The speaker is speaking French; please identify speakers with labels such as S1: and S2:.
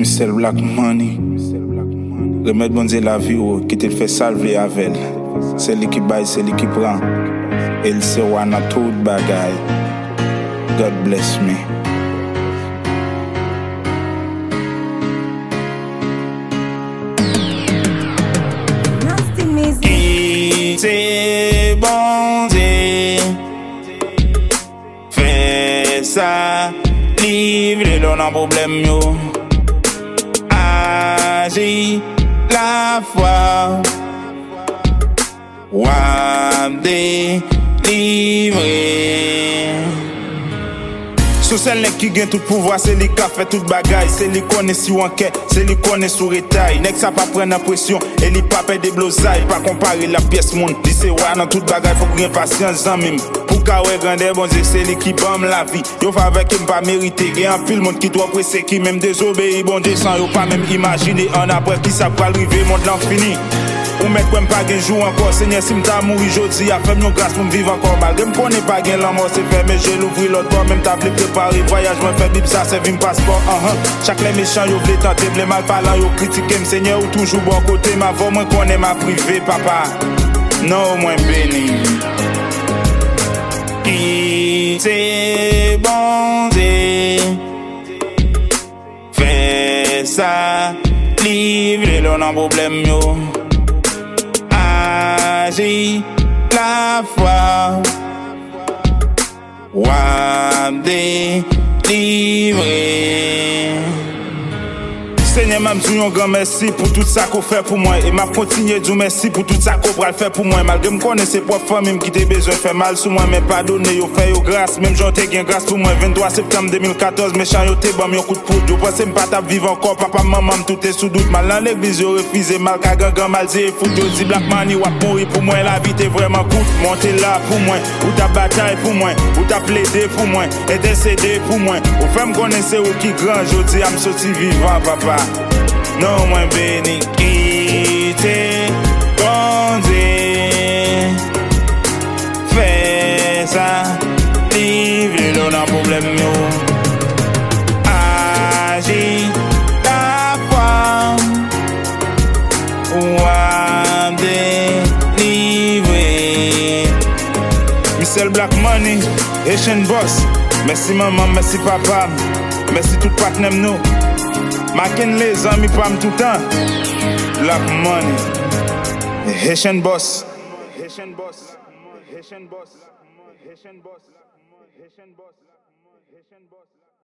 S1: Mr. Black Money. Remède bon Dieu la vie qui te fait salver avec. C'est lui qui baille, c'est lui qui prend. Et il se voit dans tout bagaille. God bless me. Qui c'est bon Dieu fait ça, livre le non problème yo. Agis la foi, wap délivrer. So celle qui gagne tout pouvoir, c'est lui qui a fait toute bagaille. C'est lui qui connaît si on quête, c'est lui qui connaît sous rétail. Nek ça pas prendre pression, et lui pas perdre des blosailles. Pas comparer la pièce monde, dit c'est ouais dans toute bagaille, faut gagner patience en même. Pour qu'à ouais grandeur, bon Dieu, c'est lui qui bombe la vie. Yo fa avec qui pas mérité, il y a un pile monde qui doit pressé, qui même désobéit, bon Dieu, sans yo pas même imaginer. En après qui ça va arriver, monde l'infini. Ou mettre comme pas gain jour encore, Seigneur, si m'ta mouri jodi, a fait mon grâce pour me vivre encore malgré me connais pas gain la mort c'est fait, mais j'ai l'ouvrir l'autre bord, même table préparé, voyage, moi fait bib ça, c'est vim passeport, Chaque les méchants, yo vle tenter, les mal parlant, yo critiquer, me Seigneur, ou toujours bon côté, ma voix, moi connais ma privée, papa, non, moins béni. Qui c'est bon Dieu, fais ça, livre le non problème, yo. Agis la foi, wap délivrer. Seigneur, m'a dit un grand merci pour tout ça qu'on fait pour moi. Et m'a continué de dire merci pour tout ça qu'on va faire pour moi. Malgré me connaître ses propres familles qui t'ai besoin de faire mal sur moi, mais pardonner, yo fait yo grâce. Même j'en t'ai gain grâce pour moi. 23 septembre 2014, méchant yo t'ai bon, yo coup de poudre. Yo pensé m'pas t'a vivre encore, papa, maman, tout est sous doute. Mal dans l'église, yo refusé, mal qu'à gang, mal dit, fout, yo dit Black Money, wap mourir pour moi. La vie t'est vraiment courte, montez là pour moi. Ou ta bataille pour moi, ou ta plaidé pour moi, et décédé pour moi. Ou fait me connaître ou qui grand, yo dis, am sorti vivant, papa. Non, moins béni, qui t'es bon Dieu, fais ça, livre le non problème yo. Agis la foi, wap délivrer. Mr. Black Money, Haitian Boss. Merci maman, merci papa, merci tout partenaire nous. Makin les amis pam tout temps. Black Money, Haitian Boss. Haitian Boss. Haitian Boss. Haitian Boss. Haitian Boss. Haitian Boss.